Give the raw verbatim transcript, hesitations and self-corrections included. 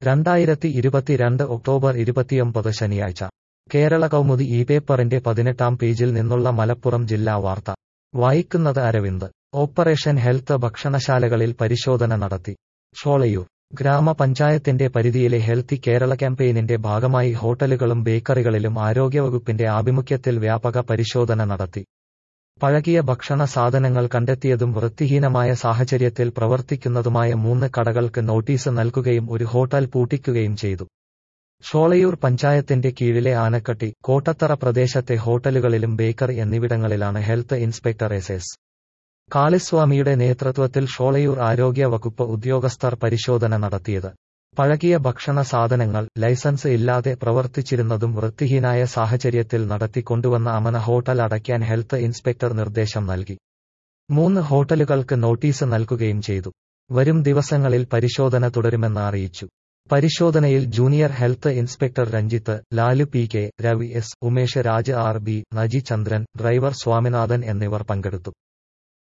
രണ്ടായിരത്തി ഇരുപത്തിരണ്ട് ഒക്ടോബർ ഇരുപത്തിയൊമ്പത് ശനിയാഴ്ച കേരള കൗമുദി ഈ പേപ്പറിന്റെ പതിനെട്ടാം പേജിൽ നിന്നുള്ള മലപ്പുറം ജില്ലാ വാർത്ത വായിക്കുന്നത് അരവിന്ദ്. ഓപ്പറേഷൻ ഹെൽത്ത് ഭക്ഷണശാലകളിൽ പരിശോധന നടത്തി. ഷോളയൂർ ഗ്രാമപഞ്ചായത്തിന്റെ പരിധിയിലെ ഹെൽത്തി കേരള ക്യാമ്പയിനിന്റെ ഭാഗമായി ഹോട്ടലുകളും ബേക്കറികളിലും ആരോഗ്യവകുപ്പിന്റെ ആഭിമുഖ്യത്തിൽ വ്യാപക പരിശോധന നടത്തി. പഴകിയ ഭക്ഷണ സാധനങ്ങൾ കണ്ടെത്തിയതും വൃത്തിഹീനമായ സാഹചര്യത്തിൽ പ്രവർത്തിക്കുന്നതുമായ മൂന്ന് കടകൾക്ക് നോട്ടീസ് നൽകുകയും ഒരു ഹോട്ടൽ പൂട്ടിക്കുകയും ചെയ്തു. ഷോളയൂർ പഞ്ചായത്തിന്റെ കീഴിലെ ആനക്കട്ടി, കോട്ടത്തറ പ്രദേശത്തെ ഹോട്ടലുകളിലും ബേക്കറി എന്നിവിടങ്ങളിലാണ് ഹെൽത്ത് ഇൻസ്പെക്ടർ എസ് എസ് കാളിസ്വാമിയുടെ നേതൃത്വത്തിൽ ഷോളയൂർ ആരോഗ്യ വകുപ്പ് ഉദ്യോഗസ്ഥർ പരിശോധന നടത്തിയത്. പഴകിയ ഭക്ഷണ സാധനങ്ങൾ ലൈസൻസ് ഇല്ലാതെ പ്രവർത്തിച്ചിരുന്നതും വൃത്തിഹീനായ സാഹചര്യത്തിൽ നടത്തിക്കൊണ്ടുവന്ന അമന ഹോട്ടൽ അടയ്ക്കാൻ ഹെൽത്ത് ഇൻസ്പെക്ടർ നിർദ്ദേശം നൽകി. മൂന്ന് ഹോട്ടലുകൾക്ക് നോട്ടീസ് നൽകുകയും ചെയ്തു. വരും ദിവസങ്ങളിൽ പരിശോധന തുടരുമെന്ന് അറിയിച്ചു. പരിശോധനയിൽ junior health inspector Ranjith, Lalu P K, Ravi S, Umesh Raj R B, Naji Chandran, driver Swaminathan എന്നിവർ പങ്കെടുത്തു.